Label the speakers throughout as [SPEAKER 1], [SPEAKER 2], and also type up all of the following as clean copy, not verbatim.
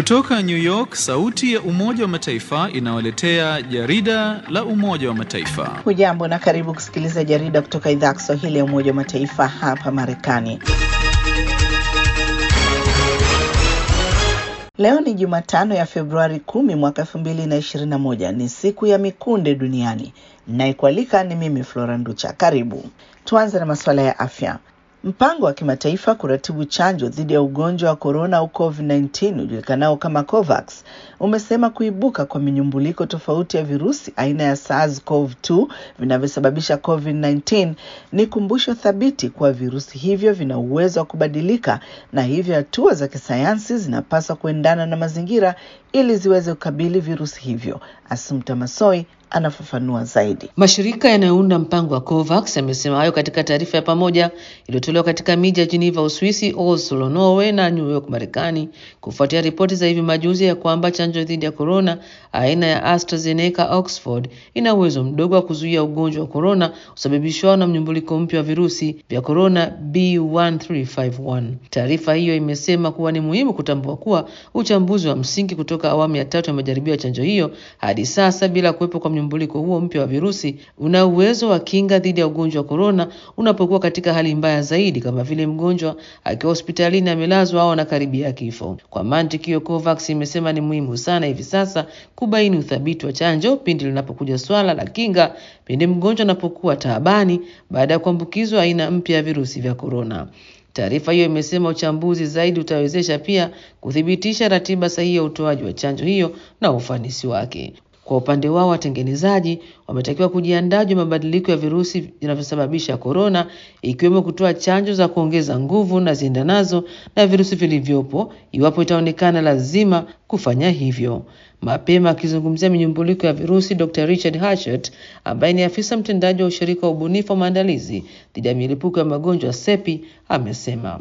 [SPEAKER 1] Kutoka New York, sauti ya Umoja wa Mataifa inawaletea jarida la Umoja wa Mataifa.
[SPEAKER 2] Hujambo na karibu kusikiliza jarida kutoka idhaa ya Kiswahili ya Umoja wa Mataifa hapa Marekani. Leo ni Jumatano ya Februari 10 mwaka 2021. Ni siku ya mikunde duniani. Naikualika ni mimi Flora Nducha. Karibu. Tuanze na masuala ya afya. Mpango wa kimataifa kuratibu chanjo dhidi ya ugonjwa wa corona au COVID-19 ujulikanao kama COVAX umesema kuibuka kwa minyumbuliko tofauti ya virusi aina ya SARS-CoV-2 vinavyosababisha COVID-19 ni kumbusho thabiti kwa virusi hivyo vina uwezo wa kubadilika, na hivyo hatua za kisayansi zinapaswa kuendana na mazingira ili ziweze kukabili virusi hivyo. Assumpta Massoi anafafanua zaidi.
[SPEAKER 3] Mashirika yanayounda mpango wa COVAX yamesema hayo katika taarifa ya pamoja iliyotolewa katika miji ya Geneva, Uswisi, Oslo, Norway na New York, Marekani, kufuatia ripoti za hivi majuzi ya kwamba chanjo dhidi ya corona aina ya AstraZeneca Oxford ina uwezo mdogo wa kuzuia ugonjwa wa corona usababishwa na mnyumbuliko mpya wa virusi vya corona B1351. Taarifa hiyo imesema kuwa ni muhimu kutambua kuwa uchambuzi wa msingi kutoka awamu ya 3 ya majaribio ya chanjo hiyo hadi sasa bila kuwepo kwa mnyumbuliko huo mpya wa virusi una uwezo wa kinga dhidi ya ugonjwa wa corona unapokuwa katika hali mbaya zaidi, kama vile mgonjwa akiwa hospitalini amelazwa au anakaribia kifo. Kwa mantiki hiyo, COVAX imesema ni muhimu sana hivi sasa kubaini uthabiti wa chanjo pindi linapokuja swala la kinga pindi mgonjwa anapokuwa taabani baada ya kuambukizwa aina mpya ya virusi vya corona. Taarifa hiyo imesema uchambuzi zaidi utawezesha pia kuthibitisha ratiba sahihi ya utoaji wa chanjo hiyo na ufanisi wake. Kwa upande wao, watengenezaji wametakiwa kujiandaa na mabadiliko ya virusi vinavyosababisha corona, ikiwemo kutoa chanjo za kuongeza nguvu na ziendanazo na virusi vilivyopo iwapo itaonekana lazima kufanya hivyo. Mapema akizungumzia minyumbuliko ya virusi, Dr. Richard Hatchett ambaye ni afisa mtendaji wa ushirika wa ubunifu wa maandalizi dhidi ya milipuko ya magonjwa SEPI amesema,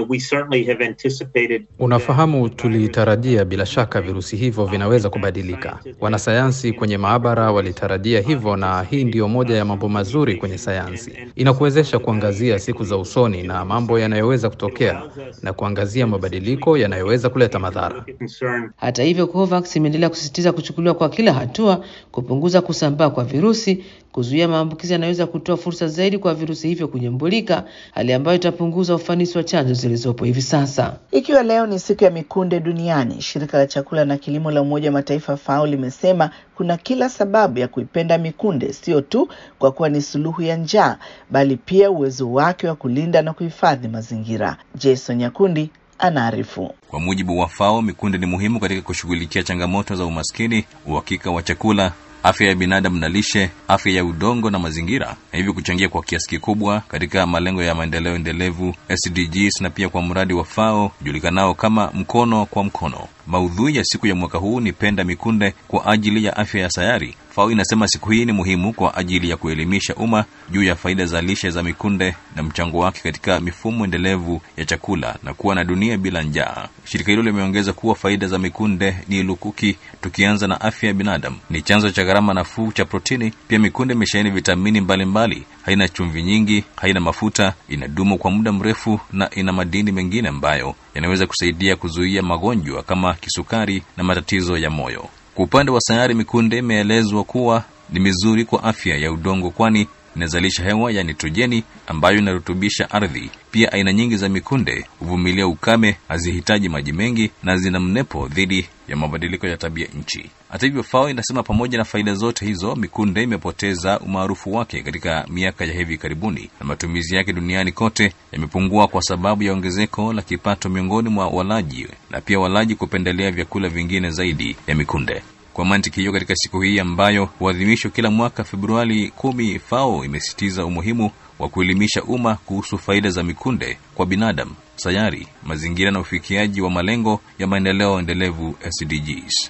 [SPEAKER 4] Unafahamu, tulitarajia bila shaka virusi hivyo vinaweza kubadilika. Wanasayansi kwenye maabara walitarajia hivyo, na hii ndiyo moja ya mambo mazuri kwenye sayansi. Inakuwezesha kuangazia siku za usoni na mambo yanayoweza kutokea na kuangazia mabadiliko yanayoweza kuleta madhara.
[SPEAKER 3] Hata hivyo, COVAX imeendelea kusisitiza kuchukuliwa kwa kila hatua kupunguza kusambaa kwa virusi, kuzuia maambukizi yanayoweza kutoa fursa zaidi kwa virusi hivyo kunyumbulika, hali ambayo itapunguza ufanisi wa chanjo zilizopo hivi sasa.
[SPEAKER 2] Ikiwa leo ni siku ya mikunde duniani, shirika la chakula na kilimo la Umoja wa Mataifa FAO limesema kuna kila sababu ya kuipenda mikunde, sio tu kwa kuwa ni suluhu ya njaa, bali pia uwezo wake wa kulinda na kuhifadhi mazingira. Jason Nyakundi anaarifu.
[SPEAKER 5] Kwa mujibu wa FAO, mikunde ni muhimu katika kushughulikia changamoto za umaskini, uhakika wa chakula, afya ya binadamu na lishe, afya ya udongo na mazingira, na hivyo kuchangia kwa kiasi kikubwa katika malengo ya maendeleo endelevu SDGs, na pia kwa mradi wa FAO julikanao kama mkono kwa mkono. Maudhui ya siku ya mwaka huu ni penda mikunde kwa ajili ya afya ya sayari. FAO inasema siku hii ni muhimu kwa ajili ya kuelimisha umma juu ya faida za lishe za mikunde na mchango wake katika mifumo endelevu ya chakula na kuwa na dunia bila njaa. Shirika hilo limeongeza kuwa faida za mikunde ni lukuki, tukianza na afya ya binadamu. Ni chanzo cha gharama nafuu cha protini. Pia mikunde imesheheni vitamini mbalimbali, haina chumvi nyingi, haina mafuta, inadumu kwa muda mrefu na ina madini mengine ambayo yanaweza kusaidia kuzuia magonjwa kama kisukari na matatizo ya moyo. Kwa upande wa sayari, mikunde imeelezwa kuwa ni mizuri kwa afya ya udongo, kwani inazalisha hewa ya nitrojeni ambayo inarutubisha ardhi. Pia aina nyingi za mikunde huvumilia ukame, hazihitaji maji mengi na zina mnepo dhidi ya mabadiliko ya tabia nchi. Hata hivyo, FAO inasema pamoja na faida zote hizo, mikunde imepoteza umaarufu wake katika miaka ya hivi karibuni, na matumizi yake duniani kote yamepungua kwa sababu ya ongezeko la kipato miongoni mwa walaji, na pia walaji kupendelea vyakula vingine zaidi ya mikunde. Kwa mantiki hiyo, katika siku hii ambayo huadhimishwa kila mwaka Februari 10, FAO imesisitiza umuhimu wa kuelimisha umma kuhusu faida za mikunde kwa binadamu, sayari, mazingira na ufikiaji wa malengo ya maendeleo endelevu SDGs.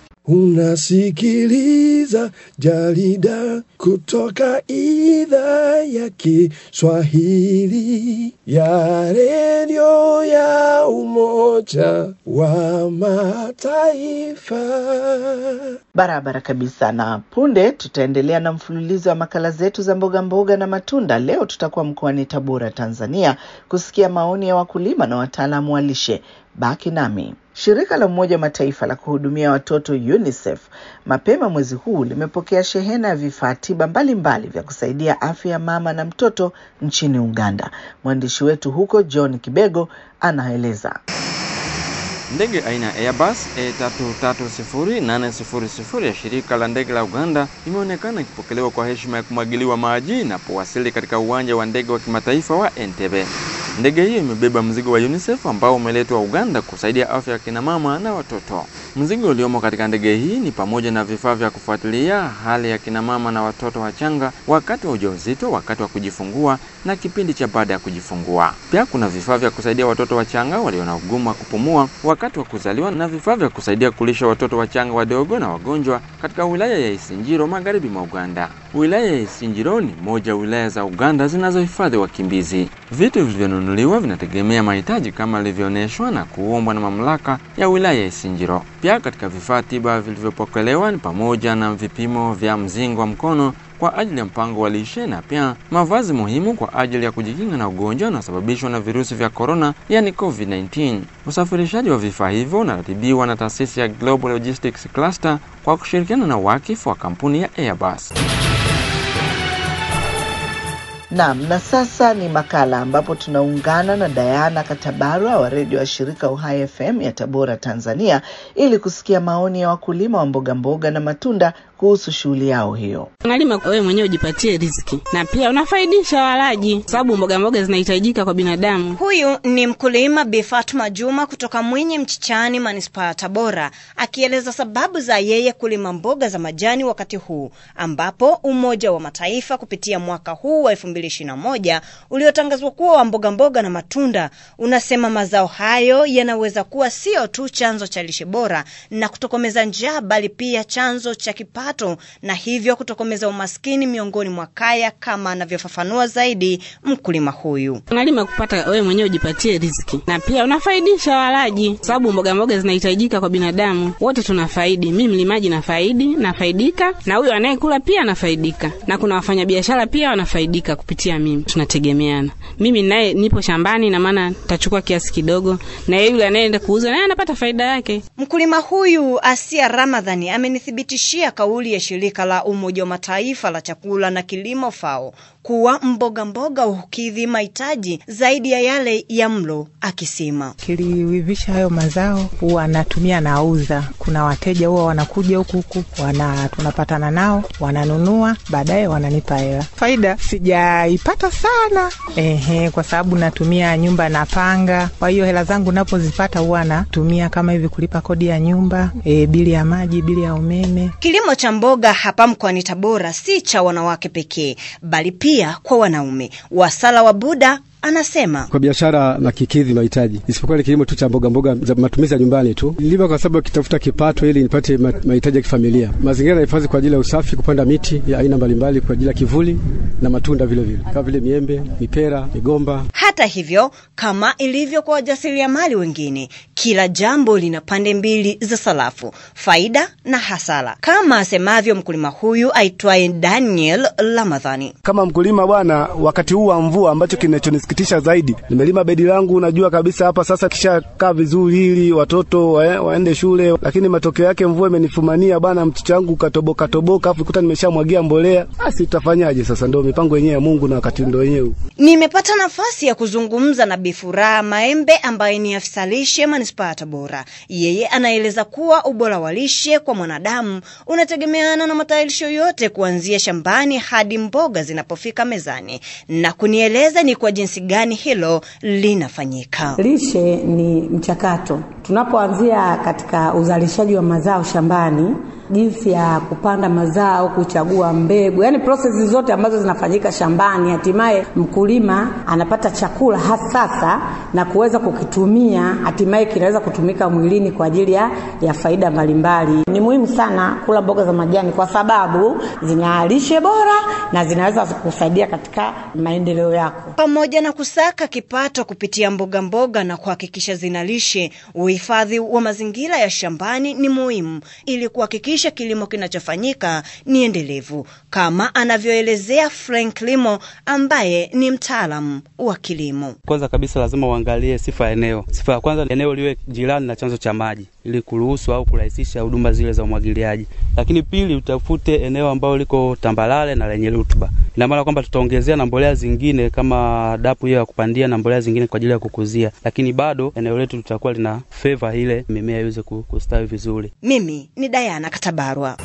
[SPEAKER 6] Unasikiliza jarida kutoka idhaa ya Kiswahili ya redio ya Umoja wa Mataifa.
[SPEAKER 2] Barabara kabisa, na punde tutaendelea na mfululizo wa makala zetu za mboga mboga na matunda. Leo tutakuwa mkoani Tabora, Tanzania, kusikia maoni ya wakulima na wataalamu wa lishe. Baki nami. Shirika la Umoja wa Mataifa la kuhudumia watoto UNICEF mapema mwezi huu limepokea shehena ya vifaa tiba mbalimbali vya kusaidia afya ya mama na mtoto nchini Uganda. Mwandishi wetu huko John Kibego anaeleza.
[SPEAKER 7] Ndege aina Airbus A330-800 ya shirika la ndege la Uganda imeonekana ikipokelewa kwa heshima ya kumwagiliwa maji inapowasili katika uwanja wa ndege wa kimataifa wa Entebbe. Ndege hiyo imebeba mzigo wa UNICEF ambao umeletwa Uganda kusaidia afya ya kina mama na watoto. Mzigo uliomo katika ndege hii ni pamoja na vifaa vya kufuatilia hali ya kina mama na watoto wachanga wakati wa ujauzito, wakati wa kujifungua na kipindi cha baada ya kujifungua. Pia kuna vifaa vya kusaidia watoto wachanga walio na ugumu wa kupumua wakati wa kuzaliwa na vifaa vya kusaidia kulisha watoto wachanga wadogo na wagonjwa katika wilaya ya Isingiro magharibi mwa Uganda. Wilaya ya Isingiro ni moja ya wilaya za Uganda zinazohifadhi wakimbizi. Vitu vilivyonunuliwa vinategemea mahitaji kama ilivyoonyeshwa na kuombwa na mamlaka ya wilaya ya Isingiro. Pia katika vifaa tiba vilivyopokelewa ni pamoja na vipimo vya mzingo wa mkono kwa ajili ya mpango wa lishe na pia mavazi muhimu kwa ajili ya kujikinga na ugonjwa unaosababishwa na virusi vya corona, yani COVID-19. Usafirishaji wa vifaa hivyo unaratibiwa na taasisi ya Global Logistics Cluster kwa kushirikiana na wakifu wa kampuni ya Airbus.
[SPEAKER 2] Naam, na sasa ni makala ambapo tunaungana na Diana Katabarwa wa redio ya shirika Uhai FM ya Tabora, Tanzania, ili kusikia maoni ya wakulima wa mboga mboga na matunda kuhusu shughuli yao hiyo.
[SPEAKER 8] Unalima wewe mwenyewe ujipatie riziki na pia unafaidisha walaji, sababu mboga mboga zinahitajika kwa binadamu.
[SPEAKER 9] Huyu ni mkulima Bi Fatuma Juma kutoka Mwinyi Mchichani, manispaa ya Tabora, akieleza sababu za yeye kulima mboga za majani wakati huu ambapo Umoja wa Mataifa kupitia mwaka huu wa 2021 uliotangazwa kuwa wa mboga mboga na matunda unasema mazao hayo yanaweza kuwa sio tu chanzo cha lishe bora na kutokomeza njaa, bali pia chanzo cha kipato na hivyo kutokomeza umaskini miongoni mwa kaya, kama anavyofafanua zaidi mkulima huyu.
[SPEAKER 8] Unalima kupata wewe mwenyewe ujipatie riziki na pia unafaidisha walaji, sababu mboga mboga zinahitajika kwa binadamu. Wote tunafaidi. Mimi mlimaji nafaidika na huyu anayekula pia anafaidika, na kuna wafanyabiashara pia wanafaidika kupitia mimi. Tunategemeana. Mimi naye nipo shambani na maana tachukua kiasi kidogo na yule anayeenda kuuza naye anapata faida yake.
[SPEAKER 9] Mkulima huyu Asia Ramadhani amenithibitishia kauli ya shirika la Umoja wa Mataifa la chakula na kilimo FAO kuwa mboga mboga hukidhi mahitaji zaidi ya yale ya mlo, akisema
[SPEAKER 10] kiliwivisha hayo mazao huwa natumia nauza. Kuna wateja huwa wanakuja huku tunapatana nao, wananunua, baadaye wananipa hela. Faida sijaipata sana kwa sababu natumia nyumba na panga. Kwa hiyo hela zangu napozipata huwa natumia kama hivi kulipa kodi ya nyumba, bili ya maji, bili ya umeme.
[SPEAKER 9] Kilimo cha mboga hapa mkoani Tabora si cha wanawake pekee, bali pia kwa wanaume. Wasala wa Buda anasema
[SPEAKER 11] kwa biashara na kikidhi mahitaji, isipokuwa kilimo tu cha mboga mboga za matumizi ya nyumbani tu. Nilima kwa sababu kitafuta kipato ili nipate mahitaji ya kifamilia. Mazingira yanahifadhi kwa ajili ya usafi, kupanda miti ya aina mbalimbali kwa ajili ya kivuli na matunda vile vile, kama vile miembe, mipera, migomba.
[SPEAKER 9] Hata hivyo, kama ilivyo kwa wajasiriamali wengine, kila jambo lina pande mbili za sarafu, faida na hasara, kama asemavyo mkulima huyu aitwaye Daniel Ramadhani.
[SPEAKER 12] Kama mkulima bwana, wakati huu wa mvua ambacho kinachonisikitisha zaidi, nimelima bedi langu, unajua kabisa hapa sasa kisha kaa vizuri ili watoto waende shule, lakini matokeo yake mvua imenifumania bwana, mchicha wangu katoboka afu kuta nimeshamwagia mbolea. Basi tutafanyaje sasa? Ndio mipango yenyewe ya Mungu na wakati ndio wenyewe.
[SPEAKER 9] Nimepata nafasi ya kuzungumza na Bifura Maembe ambaye ni afisa lishe manispaa ya Tabora. Yeye anaeleza kuwa ubora wa lishe kwa mwanadamu unategemeana na matayarisho yote kuanzia shambani hadi mboga zinapofika mezani, na kunieleza ni kwa jinsi gani hilo linafanyika.
[SPEAKER 13] Lishe ni mchakato. Tunapoanzia katika uzalishaji wa mazao shambani, jinsi ya kupanda mazao, kuchagua mbegu, yani processes zote ambazo zinafanyika shambani, hatimaye mkulima anapata chakula hasasa na kuweza kukitumia, hatimaye kinaweza kutumika mwilini kwa ajili ya faida mbalimbali. Ni muhimu sana kula mboga za majani kwa sababu zina lishe bora na zinaweza kusaidia katika maendeleo yako.
[SPEAKER 9] Pamoja na kusaka kipato kupitia mboga mboga na kuhakikisha zina lishe, Uhifadhi wa mazingira ya shambani ni muhimu ili kuhakikisha kilimo kinachofanyika ni endelevu, kama anavyoelezea Frank Limo ambaye ni mtaalamu wa kilimo.
[SPEAKER 14] Kwanza kabisa lazima uangalie sifa ya eneo. Sifa ya kwanza, eneo liwe jirani na chanzo cha maji ili kuruhusu au kurahisisha huduma zile za umwagiliaji. Lakini pili, utafute eneo ambalo liko tambalale na lenye rutuba. Ina maana kwamba tutaongezea na mbolea zingine kama dapu hiyo ya kupandia na mbolea zingine kwa ajili ya kukuzia. Lakini bado eneo letu litakuwa lina favor ile mimea iweze kustawi vizuri.
[SPEAKER 9] Mimi ni Diana Katabarwa.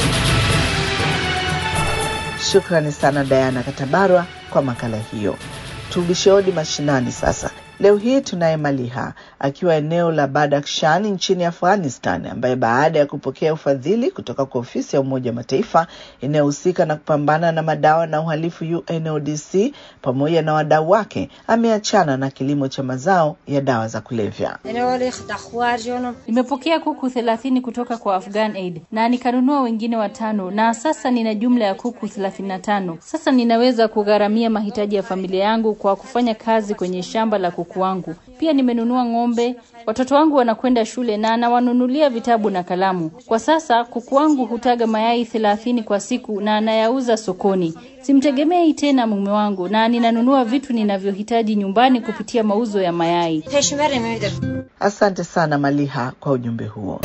[SPEAKER 2] Shukrani sana Diana Katabarwa kwa makala hiyo. Tubishodi mashinani sasa. Leo hii tunaye Maliha akiwa eneo la Badakhshan nchini Afghanistan, ambaye baada ya kupokea ufadhili kutoka kwa ofisi ya Umoja wa Mataifa inayohusika na kupambana na madawa na uhalifu UNODC pamoja na wadau wake, ameachana na kilimo cha mazao ya dawa za kulevya.
[SPEAKER 15] Nimepokea kuku 30 kutoka kwa Afghan Aid na nikanunua wengine 5 na sasa nina jumla ya kuku 35. Sasa ninaweza kugharamia mahitaji ya familia yangu kwa kufanya kazi kwenye shamba la kuku wangu. Pia nimenunua ng'ombe, watoto wangu wanakwenda shule na nawanunulia vitabu na kalamu. Kwa sasa kuku wangu hutaga mayai 30 kwa siku na anayauza sokoni. Simtegemei tena mume wangu na ninanunua vitu ninavyohitaji nyumbani kupitia mauzo ya mayai.
[SPEAKER 2] Asante sana Maliha kwa ujumbe huo.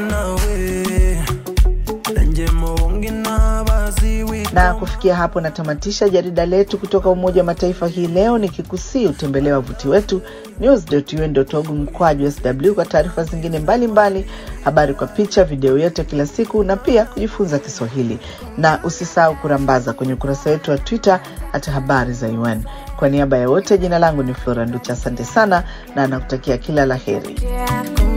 [SPEAKER 2] Na kufikia hapo natamatisha jarida letu kutoka Umoja wa Mataifa hii leo, nikikusii utembelee wavuti wetu news.un.org/sw kwa taarifa zingine mbalimbali, habari kwa picha, video yote kila siku, na pia kujifunza Kiswahili. Na usisahau kurambaza kwenye ukurasa wetu wa Twitter @habari_za-UN. Kwa niaba ya wote, jina langu ni Flora Nducha. Asante sana na nakutakia kila laheri.